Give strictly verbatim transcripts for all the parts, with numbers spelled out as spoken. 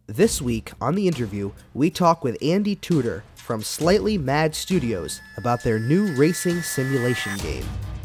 This week on the interview, we talk with Andy Tudor from Slightly Mad Studios about their new racing simulation game.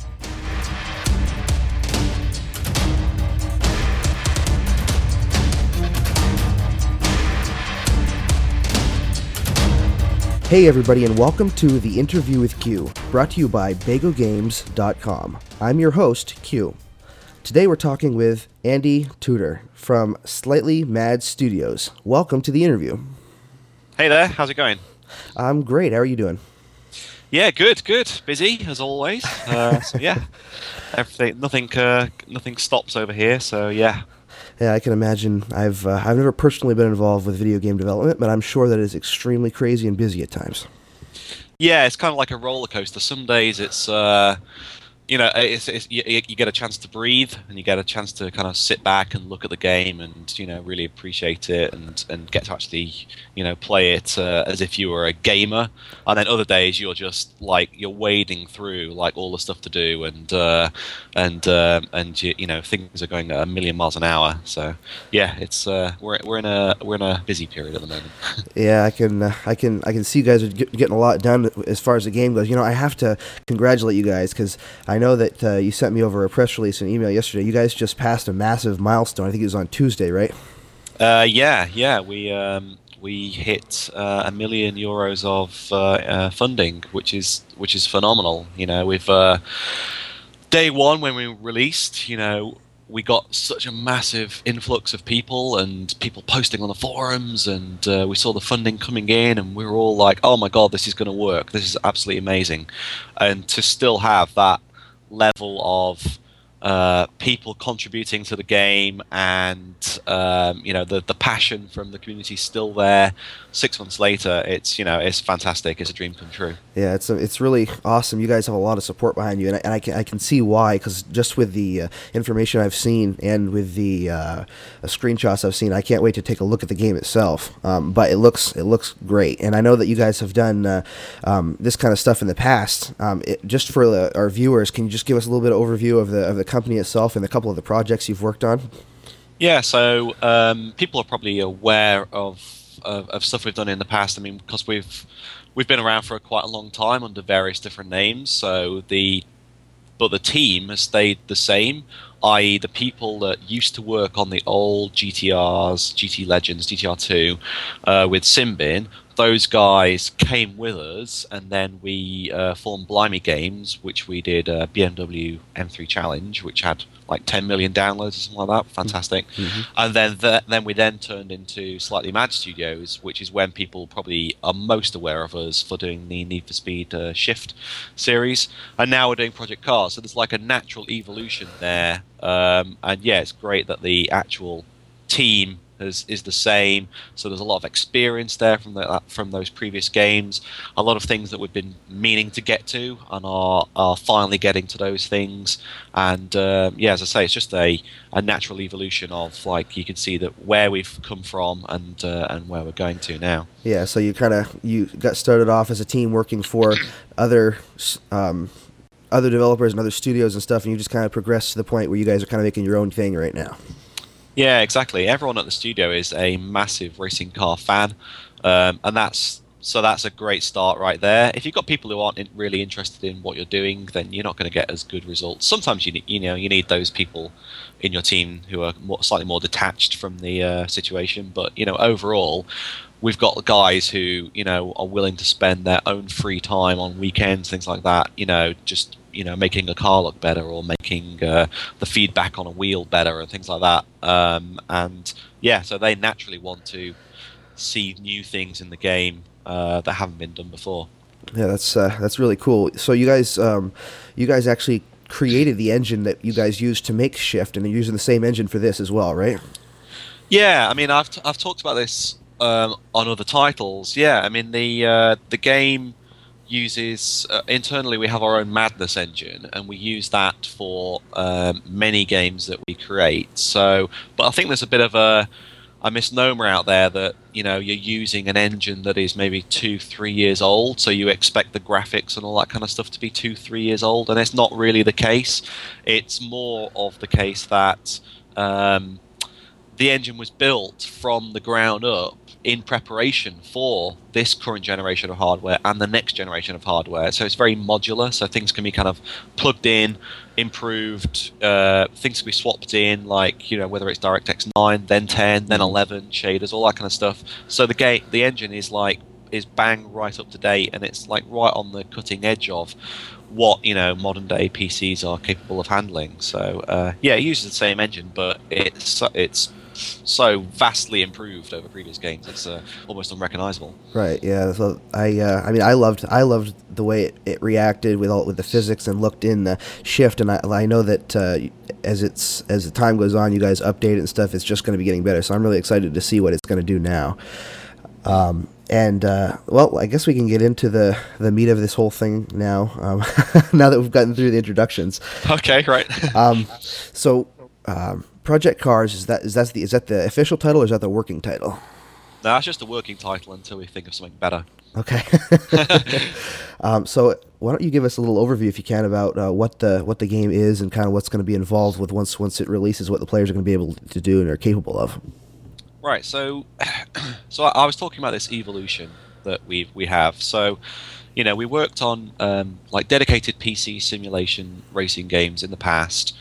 Hey everybody, and welcome to The Interview with Q, brought to you by Bago Games dot com. I'm your host, Q. Today we're talking with Andy Tudor from Slightly Mad Studios. Welcome to the interview. Hey there, how's it going? I'm great. How are you doing? Yeah, good, good. Busy as always. Uh, so yeah, everything, nothing, uh, nothing stops over here. So yeah. Yeah, I can imagine. I've uh, I've never personally been involved with video game development, but I'm sure that it's extremely crazy and busy at times. Yeah, it's kind of like a roller coaster. Some days it's. Uh, You know, it's, it's, you, you get a chance to breathe, and you get a chance to kind of sit back and look at the game, and you know, really appreciate it, and, and get to actually, you know, play it uh, as if you were a gamer. And then other days you're just like you're wading through like all the stuff to do, and uh, and uh, and you, you know, things are going at a million miles an hour. So yeah, it's uh, we're we're in a we're in a busy period at the moment. Yeah, I can uh, I can I can see you guys are get, getting a lot done as far as the game goes. You know, I have to congratulate you guys because I know that uh, you sent me over a press release and email yesterday. You guys just passed a massive milestone. I think it was on Tuesday, right? Uh, yeah, yeah. We um, we hit uh, a million euros of uh, uh, funding, which is which is phenomenal. You know, we've uh, day one when we released, you know, we got such a massive influx of people and people posting on the forums, and uh, we saw the funding coming in, and we were all like, "Oh my god, this is going to work! This is absolutely amazing!" And to still have that level of uh, people contributing to the game, and um, you know, the the passion from the community still there. Six months later, it's you know it's fantastic. It's a dream come true. Yeah, it's a, it's really awesome. You guys have a lot of support behind you, and I, and I can I can see why. Because just with the uh, information I've seen and with the uh, screenshots I've seen, I can't wait to take a look at the game itself. Um, but it looks it looks great, and I know that you guys have done uh, um, this kind of stuff in the past. Um, it, just for the, our viewers, can you just give us a little bit of overview of the of the company itself and a couple of the projects you've worked on? Yeah, so um, people are probably aware of. Of, of stuff we've done in the past. I mean, because we've we've been around for quite a long time under various different names. So the but the team has stayed the same, that is, the people that used to work on the old G T Rs, G T Legends, G T R two, uh, with Simbin. Those guys came with us, and then we uh, formed Blimey Games, which we did uh, B M W M three Challenge, which had like ten million downloads or something like that. Fantastic. Mm-hmm. And then th- then we then turned into Slightly Mad Studios, which is when people probably are most aware of us for doing the Need for Speed uh, Shift series. And now we're doing Project Cars. So there's like a natural evolution there. Um, and yeah, it's great that the actual team Is, is the same, so there's a lot of experience there from the, from those previous games, a lot of things that we've been meaning to get to and are, are finally getting to those things, and um, yeah, as I say, it's just a, a natural evolution of, like, you can see that where we've come from and uh, and where we're going to now. Yeah, so you kind of you got started off as a team working for other um, other developers and other studios and stuff, and you just kind of progressed to the point where you guys are kind of making your own thing right now. Yeah, exactly. Everyone at the studio is a massive racing car fan, um, and that's so that's a great start right there. If you've got people who aren't in, really interested in what you're doing, then you're not going to get as good results. Sometimes you you know you need those people in your team who are more, slightly more detached from the uh, situation. But you know, overall, we've got guys who you know are willing to spend their own free time on weekends, things like that. You know, just you know, making a car look better or making uh, the feedback on a wheel better and things like that. Um, and yeah, so they naturally want to see new things in the game uh, that haven't been done before. Yeah, that's uh, that's really cool. So you guys, um, you guys actually created the engine that you guys used to make Shift, and you're using the same engine for this as well, right? Yeah, I mean, I've t- I've talked about this um, on other titles. Yeah, I mean the uh, the game uses uh, internally we have our own Madness engine, and we use that for um, many games that we create. So, but I think there's a bit of a a misnomer out there that you know you're using an engine that is maybe two, three years old, so you expect the graphics and all that kind of stuff to be two, three years old, and it's not really the case. It's more of the case that um, the engine was built from the ground up in preparation for this current generation of hardware and the next generation of hardware. So it's very modular, so things can be kind of plugged in, improved, uh, things can be swapped in, like, you know, whether it's DirectX nine, then ten, then eleven, shaders, all that kind of stuff. So the gate, the engine is like, is bang right up to date, and it's like right on the cutting edge of what, you know, modern day P Cs are capable of handling. So uh, yeah, it uses the same engine, but it's it's so vastly improved over previous games. It's uh, almost unrecognizable. Right. Yeah. So I, uh, I mean, I loved, I loved the way it, it reacted with all with the physics and looked in the shift. And I, I know that uh, as it's as the time goes on, you guys update it and stuff. It's just going to be getting better. So I'm really excited to see what it's going to do now. Um, and uh, well, I guess we can get into the, the meat of this whole thing now. Um, now that we've gotten through the introductions. Okay. Right. um, so. Um, Project Cars, is that is that the is that the official title or is that the working title? No, that's just a working title until we think of something better. Okay. um, so why don't you give us a little overview, if you can, about uh, what the what the game is and kind of what's going to be involved with once once it releases, what the players are going to be able to do and are capable of. Right. So, so I, I was talking about this evolution that we we have. So, you know, we worked on um, like dedicated P C simulation racing games in the past.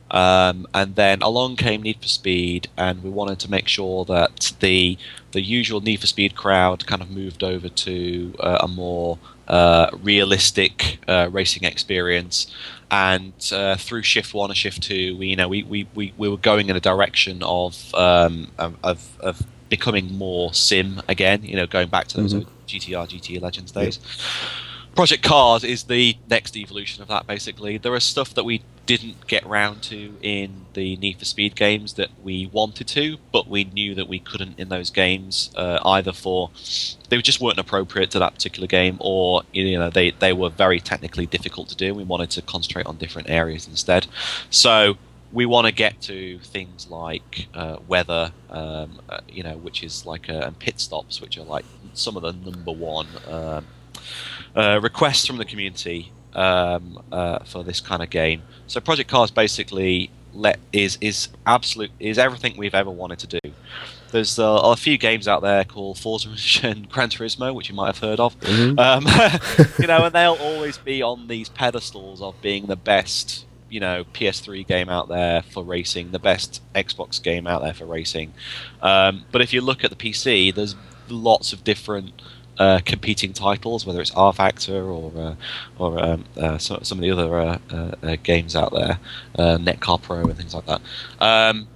Um, and then along came Need for Speed, and we wanted to make sure that the the usual Need for Speed crowd kind of moved over to uh, a more uh, realistic uh, racing experience. And uh, through Shift One and Shift Two, we you know we, we, we, we were going in a direction of um, of of becoming more sim again. You know, going back to those mm-hmm. G T R, G T A Legends days. Yep. Project Cars is the next evolution of that, basically. There is stuff that we didn't get round to in the Need for Speed games that we wanted to, but we knew that we couldn't in those games, uh, either for they just weren't appropriate to that particular game, or you know they, they were very technically difficult to do. We wanted to concentrate on different areas instead. So we want to get to things like uh, weather, um, uh, you know, which is like uh, and pit stops, which are like some of the number one um, uh, requests from the community um, uh, for this kind of game. So Project Cars basically let is is absolute is everything we've ever wanted to do. There's uh, a few games out there called Forza and Gran Turismo, which you might have heard of. Mm-hmm. Um, you know, and they'll always be on these pedestals of being the best, you know, P S three game out there for racing, the best Xbox game out there for racing. Um, but if you look at the P C, there's lots of different uh, competing titles, whether it's R Factor or uh, or um, uh, some, some of the other uh, uh, uh, games out there, uh, Netcar Pro and things like that. Um,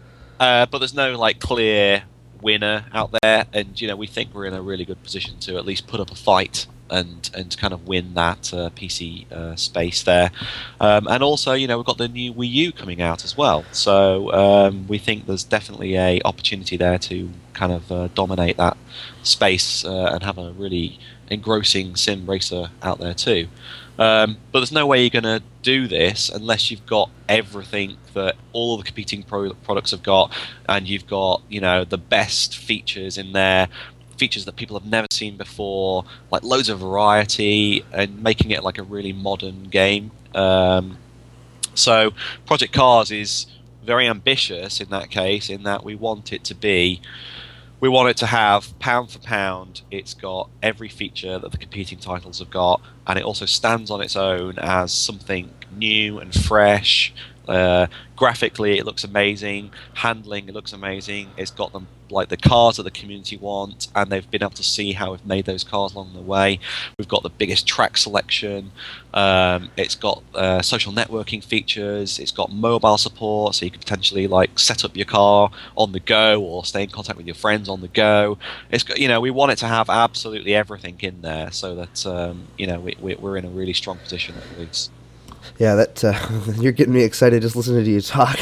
uh, but there's no like clear winner out there, and you know we think we're in a really good position to at least put up a fight and and kind of win that uh, P C uh, space there. Um, and also, you know, we've got the new Wii U coming out as well, so um, we think there's definitely a opportunity there to kind of uh, dominate that space uh, and have a really engrossing sim racer out there too. Um, but there's no way you're going to do this unless you've got everything that all of the competing pro- products have got, and you've got, you know, the best features in there, features that people have never seen before, like loads of variety, and making it like a really modern game. Um, so Project Cars is very ambitious in that case, in that we want it to be we want it to have, pound for pound, it's got every feature that the competing titles have got, and it also stands on its own as something new and fresh. Uh, graphically, it looks amazing. Handling, it looks amazing. It's got them like the cars that the community want, and they've been able to see how we've made those cars along the way. We've got the biggest track selection. Um, it's got uh, social networking features. It's got mobile support, so you can potentially like set up your car on the go or stay in contact with your friends on the go. It's got, you know, we want it to have absolutely everything in there, so that um, you know we, we, we're in a really strong position at least. Yeah, that uh, you're getting me excited just listening to you talk.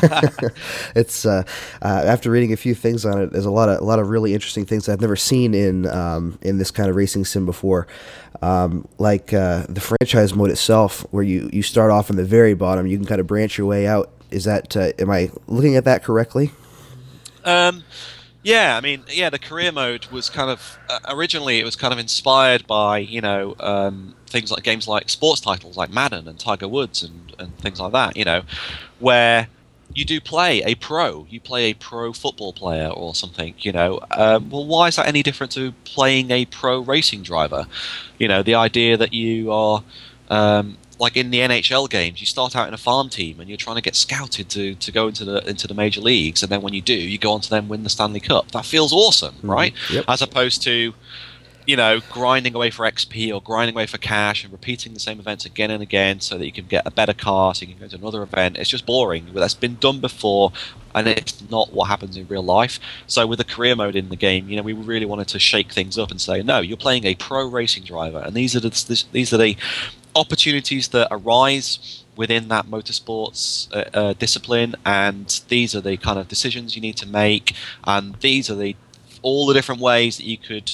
It's uh, uh, after reading a few things on it, there's a lot of a lot of really interesting things I've never seen in um, in this kind of racing sim before. Um, like uh, the franchise mode itself, where you, you start off from the very bottom, you can kind of branch your way out. Is that uh, am I looking at that correctly? Um. Yeah, I mean, yeah, the career mode was kind of uh, originally it was kind of inspired by, you know, um, things like games like sports titles like Madden and Tiger Woods and, and things like that, you know, where you do play a pro. You play a pro football player or something, you know. Um, well, why is that any different to playing a pro racing driver? You know, the idea that you are, um, like in the N H L games, you start out in a farm team and you're trying to get scouted to, to go into the into the major leagues, and then when you do, you go on to then win the Stanley Cup. That feels awesome, Mm-hmm. right? Yep. As opposed to, you know, grinding away for X P or grinding away for cash and repeating the same events again and again so that you can get a better car, so you can go to another event. It's just boring. That's been done before, and it's not what happens in real life. So with the career mode in the game, you know, we really wanted to shake things up and say, no, you're playing a pro racing driver, and these are the these are the opportunities that arise within that motorsports uh, uh, discipline, and these are the kind of decisions you need to make, and these are the all the different ways that you could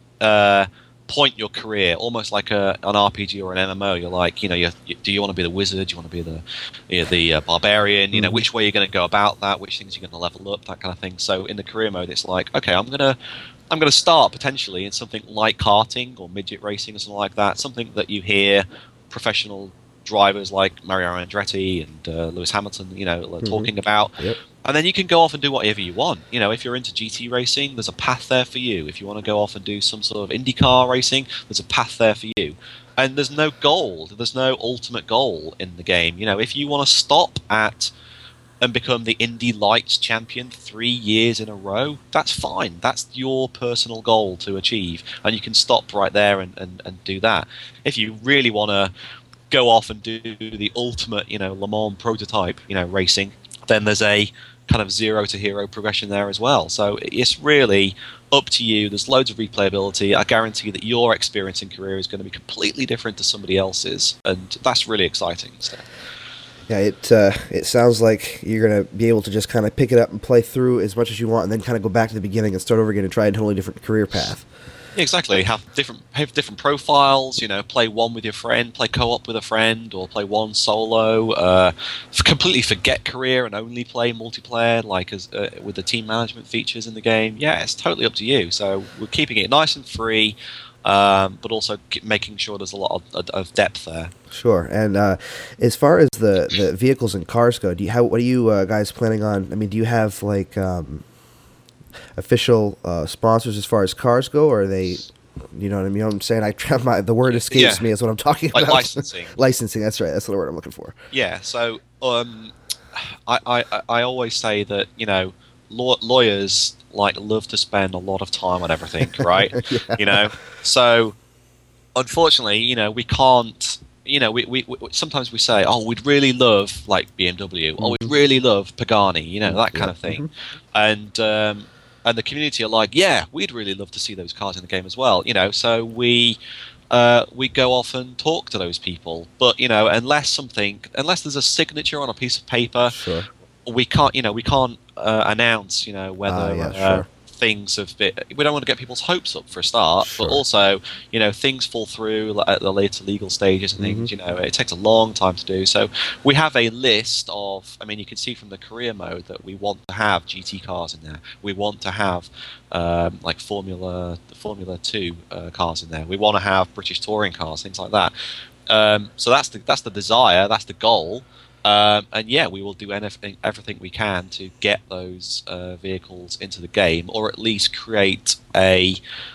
Uh, point your career, almost like a, an R P G or an M M O. You're like, you know, you're, you, do you want to be the wizard? Do you want to be the you know, the uh, barbarian? You know, Mhm. which way you're going to go about that? Which things you're going to level up? That kind of thing. So in the career mode, it's like, okay, I'm gonna I'm gonna start potentially in something like karting or midget racing or something like that. Something that you hear professional drivers like Mario Andretti and uh, Lewis Hamilton, you know, Mhm. talking about. Yep. And then you can go off and do whatever you want. You know, if you're into G T racing, there's a path there for you. If you want to go off and do some sort of IndyCar racing, there's a path there for you. And there's no goal. There's no ultimate goal in the game. You know, if you want to stop at and become the Indy Lights champion three years in a row, that's fine. That's your personal goal to achieve. And you can stop right there and, and, and do that. If you really want to go off and do the ultimate, you know, Le Mans prototype, you know, racing, then there's a kind of zero to hero progression there as well. So it's really up to you. There's loads of replayability. I guarantee that your experience in career is going to be completely different to somebody else's, and that's really exciting. So. Yeah, it uh, it sounds like you're gonna be able to just kind of pick it up and play through as much as you want, and then kind of go back to the beginning and start over again and try a totally different career path. Yeah, exactly. Have different have different profiles. You know, play one with your friend, play co-op with a friend, or play one solo. Uh, f- completely forget career and only play multiplayer, like as uh, with the team management features in the game. Yeah, it's totally up to you. So we're keeping it nice and free, um, but also k- making sure there's a lot of, of depth there. Sure. And uh, as far as the, the vehicles and cars go, do you how what are you uh, guys planning on? I mean, do you have like um, official uh, sponsors as far as cars go, or are they? You know what I mean? I'm saying I my, the word escapes Yeah. me is what I'm talking Like about. licensing. Licensing. That's right. That's the word I'm looking for. Yeah, so um, I, I I always say that, you know, law, lawyers like love to spend a lot of time on everything, right? Yeah. You know, so unfortunately, you know, we can't. You know, we, we, we sometimes we say, oh, we'd really love like B M W, or we'd really love Pagani, you know, that kind Yeah. of thing, Mhm. and um, and the community are like, yeah, we'd really love to see those cars in the game as well, you know. So we uh, we go off and talk to those people, but you know, unless something, unless there's a signature on a piece of paper, Sure. we can't, you know, we can't uh, announce, you know, whether Ah, yeah, uh, sure. things have been. We don't want to get people's hopes up for a start, Sure. but also, you know, things fall through li- at the later legal stages and things. Mhm. You know, it takes a long time to do. So we have a list of. I mean, you can see from the career mode that we want to have G T cars in there. We want to have um, like Formula Formula Two uh, cars in there. We want to have British touring cars, things like that. Um, so that's the that's the desire. That's the goal. Um, and yeah, we will do anything, everything we can to get those uh, vehicles into the game, or at least create a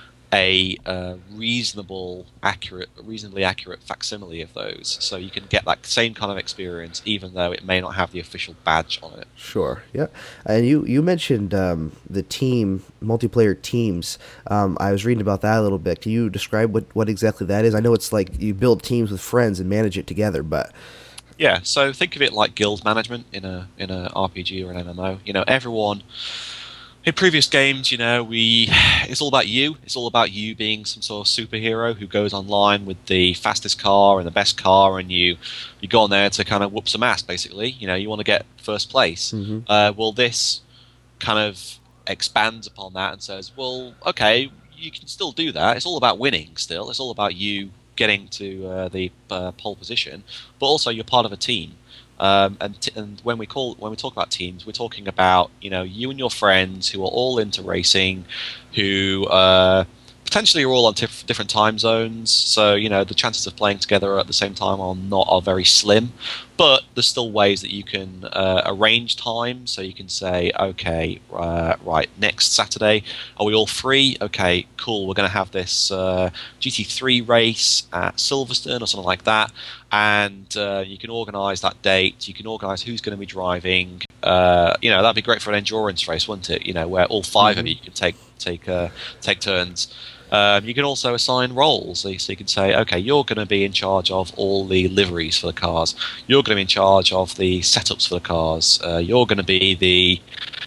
a uh, reasonable, accurate, reasonably accurate facsimile of those, so you can get that same kind of experience, even though it may not have the official badge on it. Sure. Yeah. And you you mentioned um, the team multiplayer teams. Um, I was reading about that a little bit. Can you describe what, what exactly that is? I know it's like you build teams with friends and manage it together, but Yeah, so think of it like guild management in a in a R P G or an M M O. You know, everyone in previous games, you know, we it's all about you. It's all about you being some sort of superhero who goes online with the fastest car and the best car, and you you go on there to kind of whoop some ass. Basically, you know, you want to get first place. Mhm. Uh, well, this kind of expands upon that and says, well, okay, you can still do that. It's all about winning. Still, it's all about you getting to uh, the uh, pole position, but also you're part of a team. Um, and t- and when we call when we talk about teams, we're talking about, you know, you and your friends who are all into racing, who uh, potentially you're all on tif- different time zones, so you know the chances of playing together at the same time are not are very slim. But there's still ways that you can uh, arrange time, so you can say, okay, uh, right, next Saturday, are we all free? Okay, cool. We're going to have this uh, G T three race at Silverstone or something like that, and uh, you can organise that date. You can organise who's going to be driving. Uh, you know, that'd be great for an endurance race, wouldn't it? You know, where all five mm-hmm. of you can take take uh, take turns. Um, you can also assign roles, so you, so you can say, okay, you're going to be in charge of all the liveries for the cars. You're going to be in charge of the setups for the cars. Uh, you're going to be the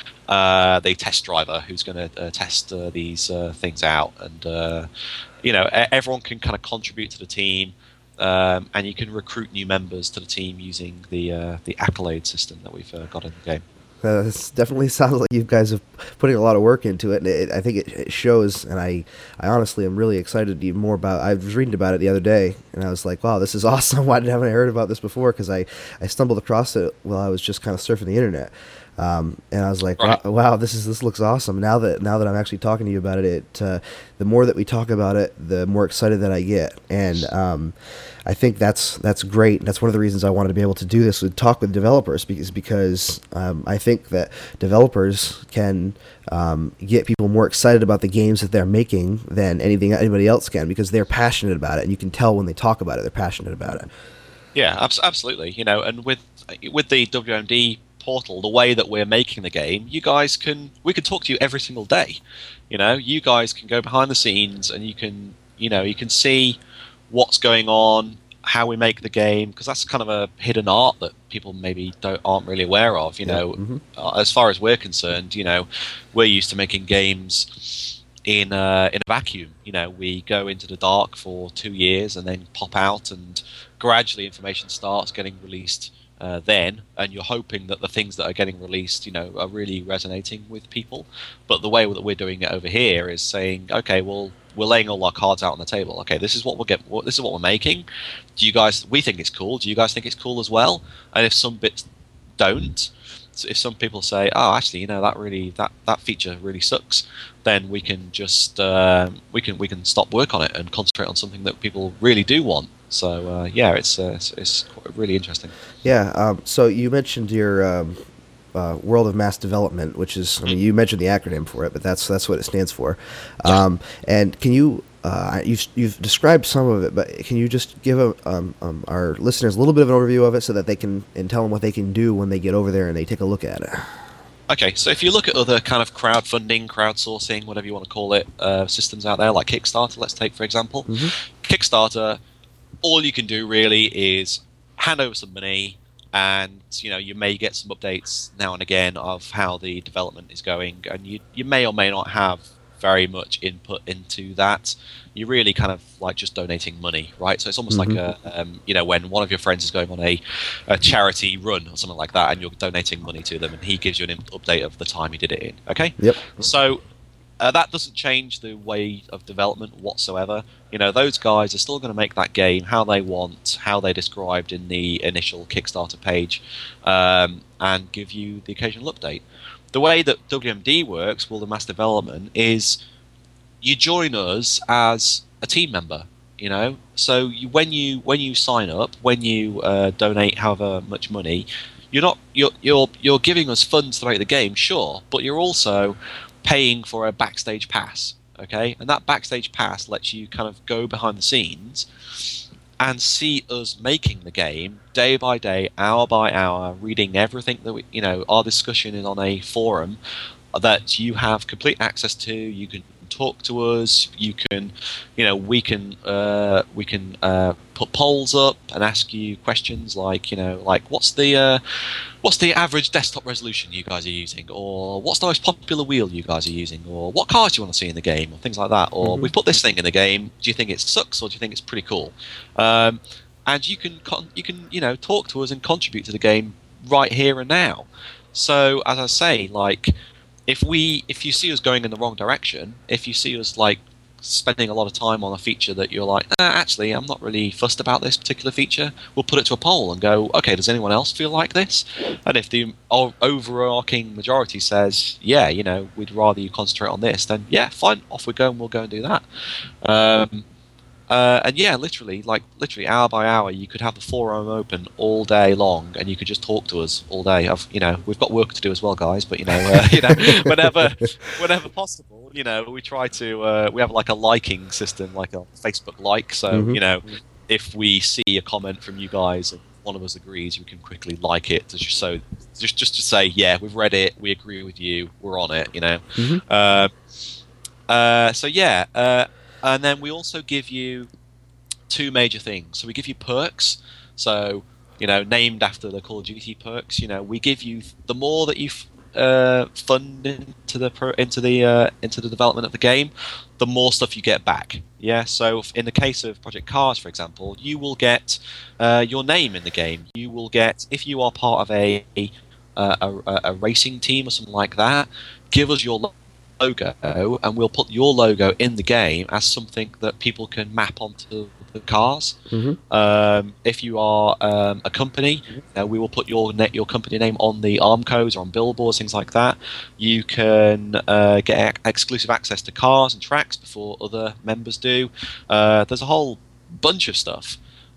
uh, the test driver who's going to uh, test uh, these uh, things out, and uh, you know, everyone can kind of contribute to the team, um, and you can recruit new members to the team using the uh, the accolade system that we've uh, got in the game. Uh, this definitely sounds like you guys are putting a lot of work into it, and it, I think it, it shows. And I, I honestly am really excited even more about. I was reading about it the other day, and I was like, "Wow, this is awesome! Why haven't I heard about this before?" Because I, I stumbled across it while I was just kind of surfing the internet, um, and I was like, right. wow, "Wow, this is this looks awesome!" Now that now that I'm actually talking to you about it, it uh, the more that we talk about it, the more excited that I get, and um, I think that's that's great. That's one of the reasons I wanted to be able to do this, with talk with developers, because because um, I think that developers can um, get people more excited about the games that they're making than anything anybody else can, because they're passionate about it, and you can tell when they talk about it, they're passionate about it. Yeah, abs- absolutely. You know, and with with the W M D portal, the way that we're making the game, you guys can we can talk to you every single day. You know, you guys can go behind the scenes, and you can you know you can see what's going on, how we make the game, because that's kind of a hidden art that people maybe don't aren't really aware of. You yeah. know, mm-hmm. uh, as far as we're concerned, you know, we're used to making games in uh, in a vacuum. You know, we go into the dark for two years and then pop out, and gradually information starts getting released. Uh, then, and you're hoping that the things that are getting released, you know, are really resonating with people. But the way that we're doing it over here is saying, okay, well, we're laying all our cards out on the table. Okay, this is what we'll get. This is what we're making. Do you guys? We think it's cool. Do you guys think it's cool as well? And if some bits don't, so if some people say, oh, actually, you know, that really that, that feature really sucks, then we can just uh, we can we can stop work on it and concentrate on something that people really do want. So uh, yeah, it's, uh, it's it's quite really interesting. Yeah. Um, so you mentioned your um, uh, World of Mass Development, which is I mean you mentioned the acronym for it, but that's that's what it stands for. Um, and can you uh, you've you've described some of it, but can you just give a, um, um, our listeners a little bit of an overview of it so that they can and tell them what they can do when they get over there and they take a look at it? Okay, so if you look at other kind of crowdfunding, crowdsourcing, whatever you want to call it, uh, systems out there, like Kickstarter, let's take for example. Mm-hmm. Kickstarter, all you can do really is hand over some money, and you know you may get some updates now and again of how the development is going, and you you may or may not have very much input into that. You're really kind of like just donating money, right? So it's almost mm-hmm. like a um, you know when one of your friends is going on a, a charity run or something like that, and you're donating money to them, and he gives you an update of the time he did it in. Okay. Yep. So. Uh, that doesn't change the way of development whatsoever. You know, those guys are still going to make that game how they want, how they described in the initial Kickstarter page, um, and give you the occasional update. The way that W M D works, World of Mass Development, is you join us as a team member. You know, so you, when you when you sign up, when you uh, donate however much money, you're not you're you're you're giving us funds to make the game, sure, but you're also paying for a backstage pass, okay? And that backstage pass lets you kind of go behind the scenes and see us making the game day by day, hour by hour, reading everything that we, you know, our discussion is on a forum that you have complete access to. You can talk to us. You can, you know, we can uh, we can uh, put polls up and ask you questions like, you know, like what's the uh, what's the average desktop resolution you guys are using, or what's the most popular wheel you guys are using, or what cars do you want to see in the game, or things like that. Or mm-hmm. we've put this thing in the game. Do you think it sucks, or do you think it's pretty cool? Um, and you can con- you can you know talk to us and contribute to the game right here and now. So as I say, like. If we, if you see us going in the wrong direction, if you see us like spending a lot of time on a feature that you're like, nah, actually, I'm not really fussed about this particular feature, we'll put it to a poll and go, okay, does anyone else feel like this? And if the o- overarching majority says, yeah, you know, we'd rather you concentrate on this, then yeah, fine, off we go and we'll go and do that. Um, Uh, and yeah, literally, like literally hour by hour, you could have the forum open all day long, and you could just talk to us all day. I've, you know, we've got work to do as well, guys. But you know, uh, you know, whenever, whenever possible, you know, we try to. Uh, we have like a liking system, like a Facebook like. So Mhm. you know, if we see a comment from you guys and one of us agrees, we can quickly like it to just so just just to say, yeah, we've read it, we agree with you, we're on it. You know. Mhm. Uh, uh, so yeah. Uh, And then we also give you two major things. So we give you perks. So, you know, named after the Call of Duty perks. You know, we give you the more that you uh, fund into the pro, into the uh, into the development of the game, the more stuff you get back. Yeah. So in the case of Project Cars, for example, you will get uh, your name in the game. You will get, if you are part of a a, a a racing team or something like that, give us your logo, and we'll put your logo in the game as something that people can map onto the cars. Mhm. Um, if you are um, a company, uh, we will put your net, your company name on the arm codes or on billboards, things like that. You can uh, get ex- exclusive access to cars and tracks before other members do. Uh, there's a whole bunch of stuff.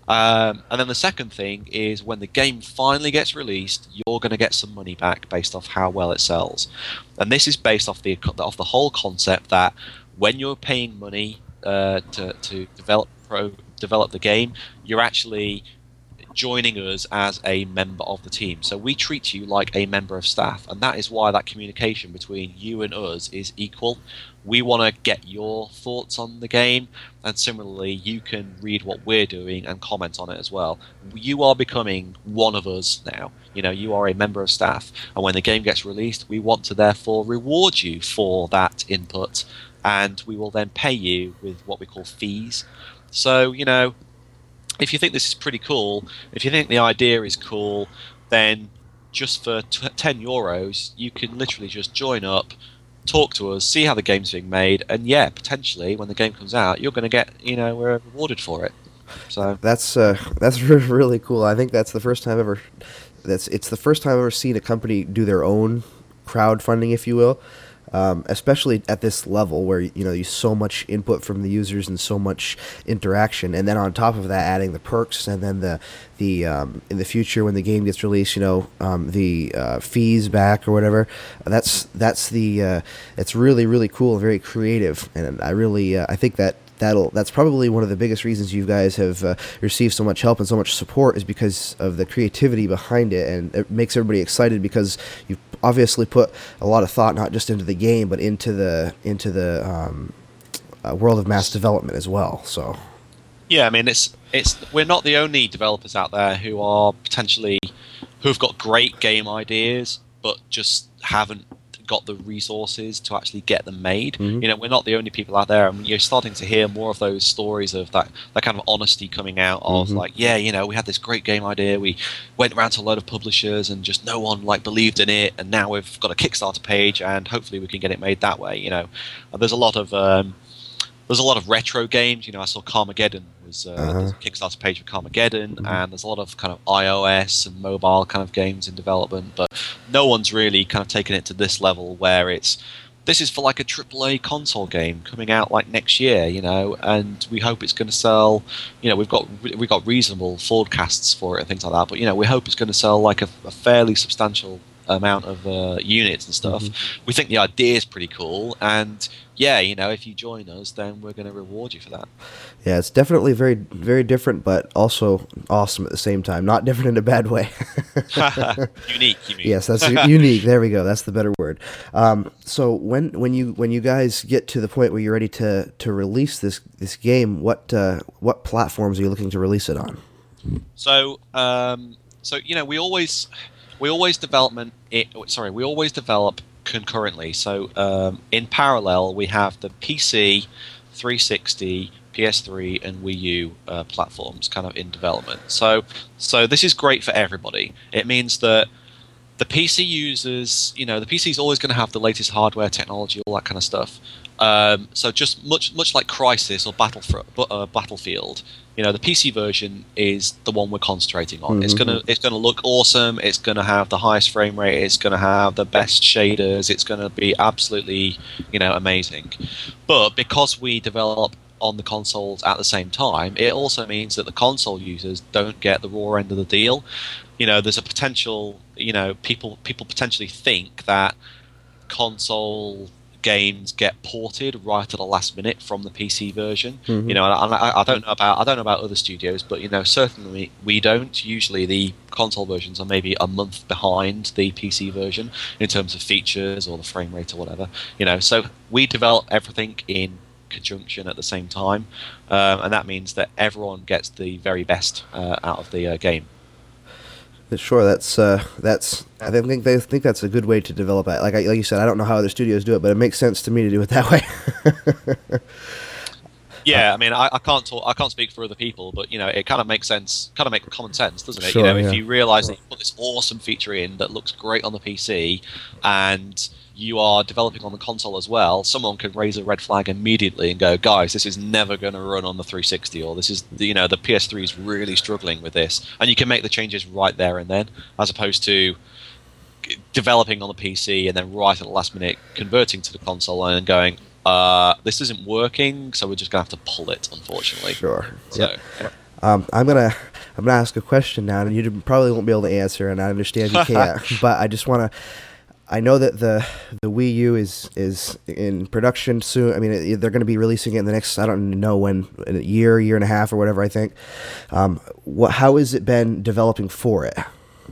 Um, and then the second thing is when the game finally gets released, you're going to get some money back based off how well it sells. And this is based off the off the whole concept that when you're paying money uh, to to develop pro develop the game, you're actually joining us as a member of the team. So we treat you like a member of staff, and that is why that communication between you and us is equal. We want to get your thoughts on the game, and similarly, you can read what we're doing and comment on it as well. You are becoming one of us now. You know, you are a member of staff, and when the game gets released, we want to therefore reward you for that input, and we will then pay you with what we call fees. So, you know, if you think this is pretty cool, if you think the idea is cool, then just for t- ten euros, you can literally just join up, talk to us, see how the game's being made, and yeah, potentially when the game comes out, you're going to get, you know, we're rewarded for it. So That's uh, that's re- really cool. I think that's the first time ever. That's it's the first time I've ever seen a company do their own crowdfunding, if you will. Um, especially at this level where you know you so much input from the users and so much interaction, and then on top of that, adding the perks, and then the the um, in the future when the game gets released, you know um, the uh, fees back or whatever. That's that's the uh, it's really really cool and very creative, and I really uh, I think that. That'll, that's probably one of the biggest reasons you guys have uh, received so much help and so much support is because of the creativity behind it, and it makes everybody excited because you've obviously put a lot of thought not just into the game but into the into the um, uh, world of mass development as well. So yeah, I mean, it's it's we're not the only developers out there who are potentially who've got great game ideas but just haven't got the resources to actually get them made. Mhm. You know, we're not the only people out there, and you're starting to hear more of those stories of that that kind of honesty coming out of Mhm. like, yeah, you know, we had this great game idea, we went around to a load of publishers, and just no one like believed in it, and now we've got a Kickstarter page, and hopefully we can get it made that way. You know, and there's a lot of um, there's a lot of retro games. You know, I saw Carmageddon was uh, Uh-huh. there's a Kickstarter page for Carmageddon, and there's a lot of kind of iOS and mobile kind of games in development, but no one's really kind of taken it to this level where it's this is for like a triple A console game coming out like next year, you know, and we hope it's going to sell. You know, we've got we've got reasonable forecasts for it and things like that, but you know, we hope it's going to sell like a, a fairly substantial amount of uh, units and stuff. Mhm. We think the idea is pretty cool, and yeah, you know, if you join us, then we're going to reward you for that. Yeah, it's definitely very very different, but also awesome at the same time. Not different in a bad way. Unique, you mean? Yes, that's u- unique. There we go. That's the better word. Um, so when when you when you guys get to the point where you're ready to, to release this this game, what uh, what platforms are you looking to release it on? So, um, so you know, we always we always development it. Sorry, we always develop concurrently. So, um, in parallel, we have the P C, three sixty, P S three, and Wii U uh, platforms kind of in development. So, so this is great for everybody. It means that the P C users, you know, the P C is always going to have the latest hardware, technology, all that kind of stuff. Um, so just much much like Crysis or Battlef- uh, Battlefield, you know, the P C version is the one we're concentrating on. Mm-hmm. It's gonna it's gonna look awesome. It's gonna have the highest frame rate. It's gonna have the best shaders. It's gonna be absolutely, you know, amazing. But because we develop on the consoles at the same time, it also means that the console users don't get the raw end of the deal. You know, there's a potential. You know, people people potentially think that console games get ported right at the last minute from the P C version. Mm-hmm. You know, and I, I don't know about I don't know about other studios, but you know, certainly we don't. Usually, the console versions are maybe a month behind the P C version in terms of features or the frame rate or whatever. You know, so we develop everything in conjunction at the same time, um, and that means that everyone gets the very best uh, out of the uh, game. Sure, that's uh, that's. I think they think that's a good way to develop it. Like I, like you said, I don't know how other studios do it, but it makes sense to me to do it that way. Yeah, I mean, I, I can't talk, I can't speak for other people, but you know, it kind of makes sense, kind of makes common sense, doesn't it? Sure, you know, yeah. if you realise that you put this awesome feature in that looks great on the P C, and you are developing on the console as well, someone can raise a red flag immediately and go, guys, this is never going to run on the three sixty, or this is, you know, the P S three is really struggling with this, and you can make the changes right there and then, as opposed to developing on the P C and then right at the last minute converting to the console and going, uh, this isn't working, so we're just gonna have to pull it, unfortunately. Sure. So, yep. um, I'm gonna I'm gonna ask a question now, and you probably won't be able to answer, and I understand you can't. But I just wanna. I know that the the Wii U is is in production soon. I mean, it, they're going to be releasing it in the next, I don't know when, in a year, year and a half, or whatever. I think. Um, what? How has it been developing for it?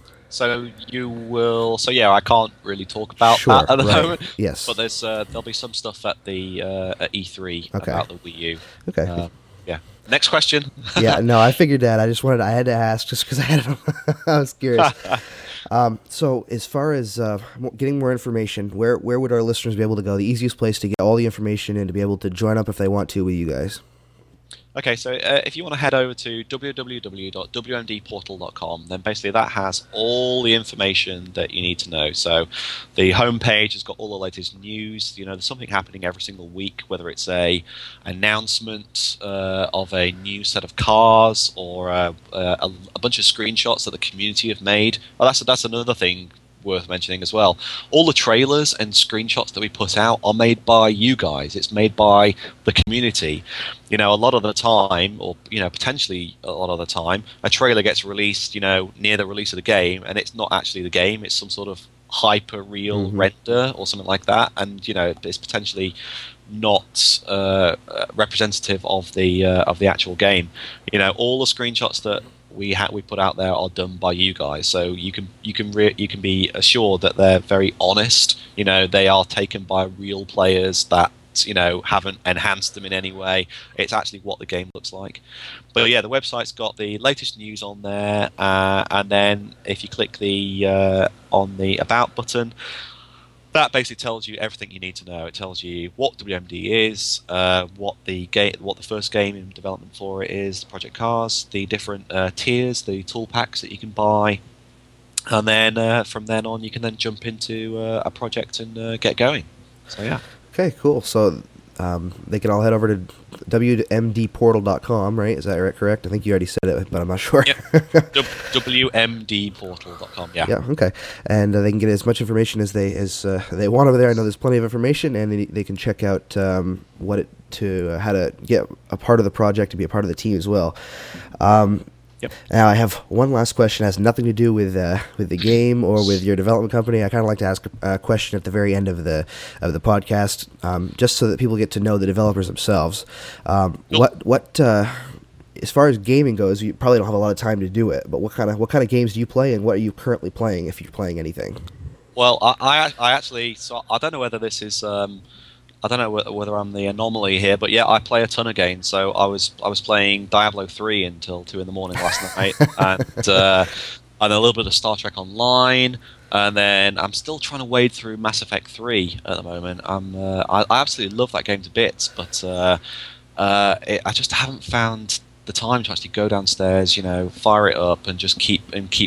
So you will. So yeah, I can't really talk about sure, that at the right. moment. Yes, but there's uh, there'll be some stuff at the uh, at E three okay. about the Wii U. Okay. Uh, yeah. Next question. yeah. No, I figured that. I just wanted. I had to ask just because I had. I was curious. um, so as far as uh, getting more information, where where would our listeners be able to go? The easiest place to get all the information and to be able to join up if they want to with you guys. Okay, so uh, if you want to head over to w w w dot w m d portal dot com, then basically that has all the information that you need to know. So the homepage has got all the latest news. You know, there's something happening every single week, whether it's a announcement uh, of a new set of cars or uh, a, a bunch of screenshots that the community have made. Well, that's that's another thing worth mentioning as well. All the trailers and screenshots that we put out are made by you guys. It's made by the community. You know, a lot of the time, or you know, potentially a lot of the time, a trailer gets released, you know, near the release of the game, and it's not actually the game. It's some sort of hyper real mm-hmm. render or something like that, and you know, it's potentially not uh, representative of the uh, of the actual game. You know, all the screenshots that we ha- we put out there are done by you guys, so you can you can re- you can be assured that they're very honest. You know, they are taken by real players that, you know, haven't enhanced them in any way. It's actually what the game looks like. But yeah, the website's got the latest news on there, uh, and then if you click the uh, on the About button, that basically tells you everything you need to know. It tells you what W M D is, uh, what the game, what the first game in development for it is, Project Cars, the different uh, tiers, the tool packs that you can buy, and then uh, from then on, you can then jump into uh, a project and uh, get going. So yeah. Okay, cool. So um, they can all head over to w m d portal dot com, right? Is that right, correct? I think you already said it, but I'm not sure. Yep. w m d portal dot com, yeah. Yeah, okay. And uh, they can get as much information as they as uh, they want over there. I know there's plenty of information, and they, they can check out um, what it to uh, how to get a part of the project, to be a part of the team as well. Um, Yep. Now, I have one last question. It has nothing to do with uh, with the game or with your development company. I kind of like to ask a question at the very end of the of the podcast, um, just so that people get to know the developers themselves. Um, nope. What what uh, as far as gaming goes, you probably don't have a lot of time to do it. But what kind of what kind of games do you play, and what are you currently playing, if you're playing anything? Well, I I, I actually so I don't know whether this is. Um, I don't know whether I'm the anomaly here, but yeah, I play a ton of games. So I was I was playing Diablo three until two in the morning last night, and uh, and a little bit of Star Trek Online, and then I'm still trying to wade through Mass Effect three at the moment. I'm uh, I, I absolutely love that game to bits, but uh, uh, it, I just haven't found the time to actually go downstairs, you know, fire it up, and just keep and keep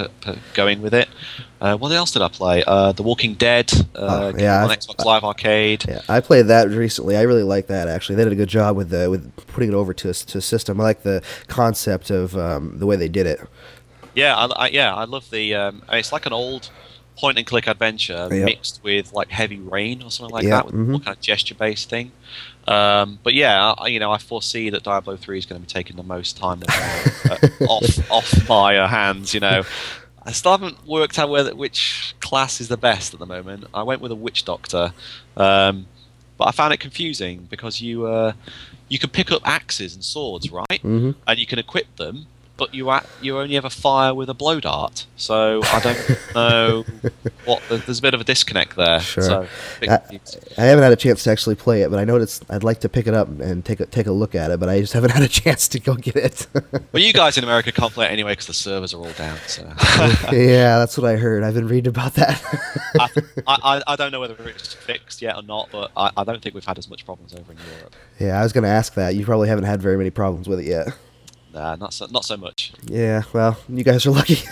put, put going with it. Uh, what else did I play? Uh, The Walking Dead uh, oh, yeah, on I've, Xbox Live Arcade. Yeah, I played that recently. I really like that, actually. They did a good job with the, with putting it over to a, to a system. I like the concept of um, the way they did it. Yeah, I, I, yeah, I love the. Um, it's like an old point-and-click adventure Yep. mixed with like Heavy Rain or something like Yep, that, with mhm. more kind of gesture-based thing. Um, but yeah, I, you know, I foresee that Diablo three is going to be taking the most time uh, off off my uh, hands. You know, I still haven't worked out whether which class is the best at the moment. I went with a Witch Doctor, um, but I found it confusing because you uh, you can pick up axes and swords, right? Mhm. And you can equip them, but you a- you only ever fire with a blow dart. So I don't know what. There's a bit of a disconnect there. Sure. So, bit I, confused. I haven't had a chance to actually play it, but I know it's. I'd like to pick it up and take a, take a look at it, but I just haven't had a chance to go get it. Well, you guys in America can't play it anyway because the servers are all down. So Yeah, that's what I heard. I've been reading about that. I, I, I don't know whether it's fixed yet or not, but I, I don't think we've had as much problems over in Europe. Yeah, I was going to ask that. You probably haven't had very many problems with it yet. Nah, not so, not so much. Yeah, well, you guys are lucky.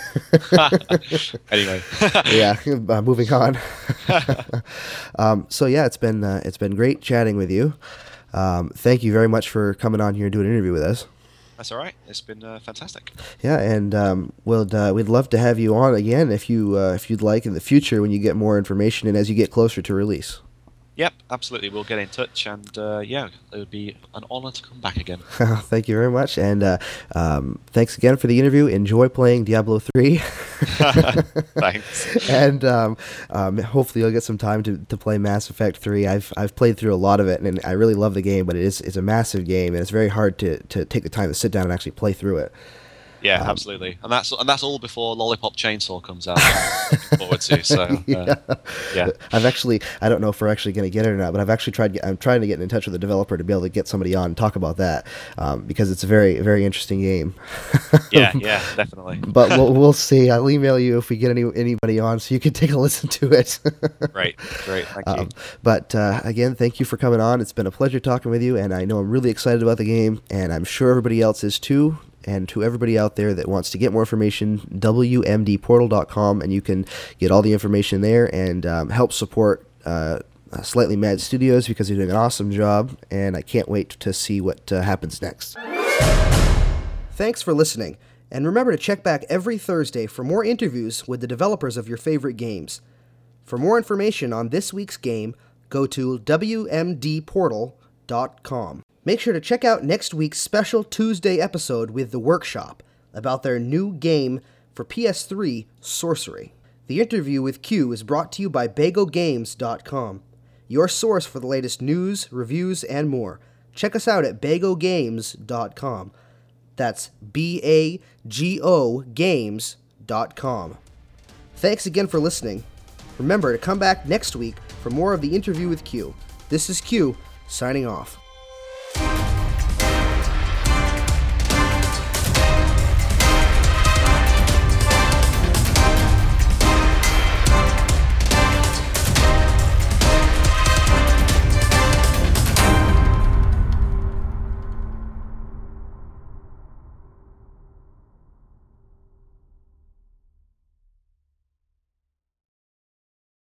Anyway, yeah, uh, moving on. um, so yeah, it's been uh, it's been great chatting with you. Um, thank you very much for coming on here and doing an interview with us. that's all right. It's been uh, fantastic. Yeah, and um, we'll uh, we'd love to have you on again if you uh, if you'd like in the future when you get more information and as you get closer to release. Yep, absolutely. We'll get in touch, and uh, yeah, it would be an honour to come back again. Thank you very much, and uh, um, thanks again for the interview. Enjoy playing Diablo three. Thanks. And um, um, hopefully you'll get some time to, to play Mass Effect three. I've I've played through a lot of it, and I really love the game, but it is it's a massive game, and it's very hard to, to take the time to sit down and actually play through it. Yeah, Um, absolutely, and that's and that's all before Lollipop Chainsaw comes out. I'm looking forward to. So uh, Yeah. yeah, I've actually, I don't know if we're actually going to get it or not, but I've actually tried, I'm trying to get in touch with the developer to be able to get somebody on and talk about that, um, because it's a very, very interesting game. yeah, yeah, definitely. But we'll, we'll see. I'll email you if we get any anybody on so you can take a listen to it. Great, great, thank you. Um, but uh, again, thank you for coming on. It's been a pleasure talking with you, and I know I'm really excited about the game, and I'm sure everybody else is too. And to everybody out there that wants to get more information, W M D portal dot com, and you can get all the information there and um, help support uh, Slightly Mad Studios because they're doing an awesome job, and I can't wait to see what uh, happens next. Thanks for listening, and remember to check back every Thursday for more interviews with the developers of your favorite games. For more information on this week's game, go to W M D portal dot com. Make sure to check out next week's special Tuesday episode with The Workshop about their new game for P S three, Sorcery. The interview with Q is brought to you by Bago Games dot com, your source for the latest news, reviews, and more. Check us out at Bago Games dot com. That's B A G O Games dot com. Thanks again for listening. Remember to come back next week for more of the interview with Q. This is Q, signing off.